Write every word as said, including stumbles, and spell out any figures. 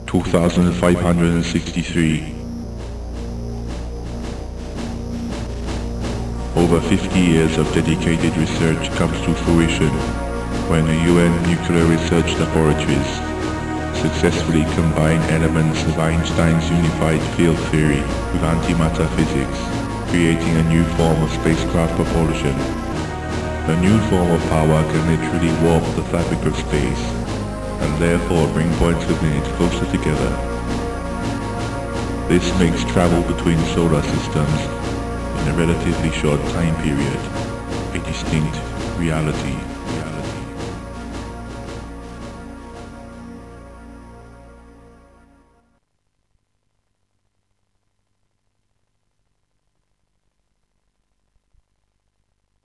two thousand five hundred sixty-three. Over fifty years of dedicated research comes to fruition when the U N Nuclear Research Laboratories successfully combine elements of Einstein's unified field theory with antimatter physics, creating a new form of spacecraft propulsion. A new form of power can literally warp the fabric of space, and therefore bring points within it closer together. This makes travel between solar systems in a relatively short time period a distinct reality.